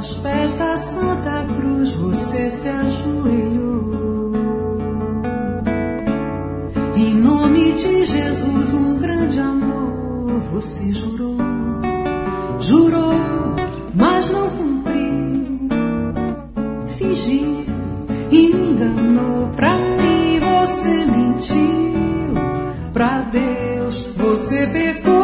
Aos pés da Santa Cruz você se ajoelhou. Em nome de Jesus, um grande amor você jurou. Jurou, mas não cumpriu. Fingiu e me enganou. Pra mim você mentiu. Pra Deus você pecou.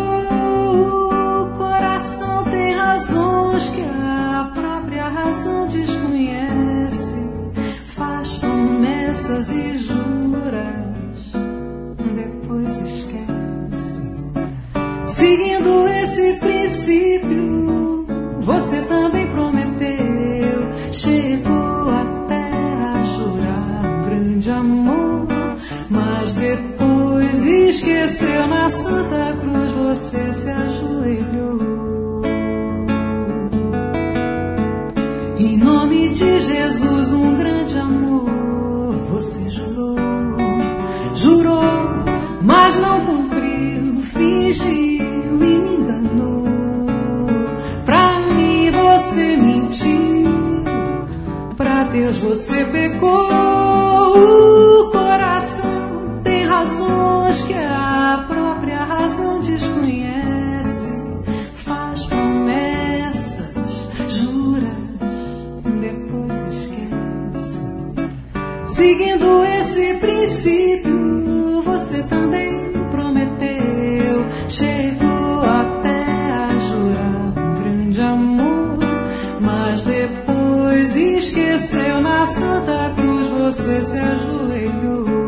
O coração tem razões que a própria razão desconhece. Faz promessas e juras, depois esquece. Seguindo esse princípio, você também prometeu. Chegou até a jurar um grande amor, mas depois esqueceu. Na Santa Cruz você se ajoelhou. Em nome de Jesus, um grande amor você jurou. Jurou, mas não cumpriu. Fingiu e me enganou. Pra mim você mentiu. Pra Deus você pecou. O coração tem razões que a própria razão desconhece. Faz promessas, juras, depois esquece. Seguindo esse princípio, você também prometeu. Chegou até a jurar um grande amor, mas depois esqueceu. Na Santa Cruz você se ajoelhou.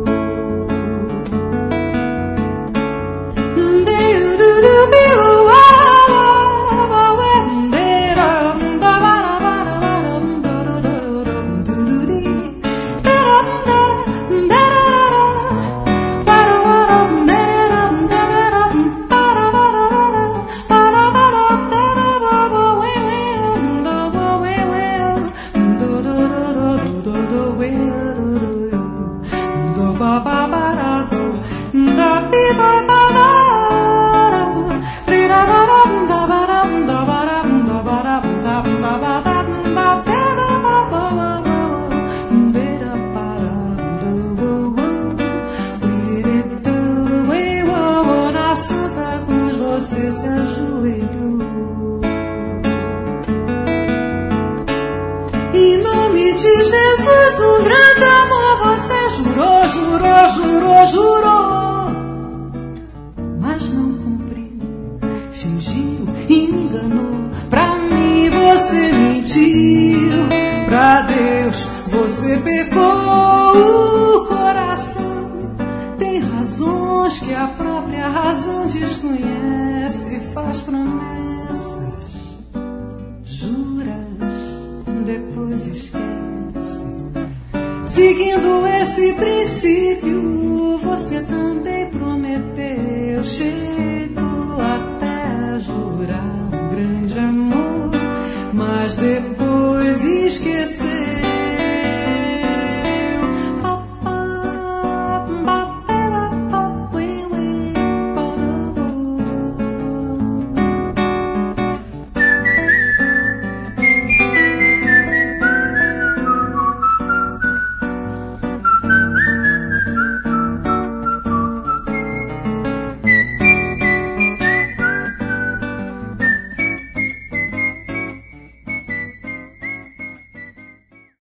Você se ajoelhou. Em nome de Jesus, um grande amor você jurou, jurou, jurou, jurou, mas não cumpriu. Fingiu e me enganou. Pra mim você mentiu. Pra Deus você pecou. O coração tem razões que a própria razão desconhece. Faz promessas, juras, depois esquece. Seguindo esse princípio, você também prometeu. Chegou até a jurar um grande amor, mas depois esqueceu.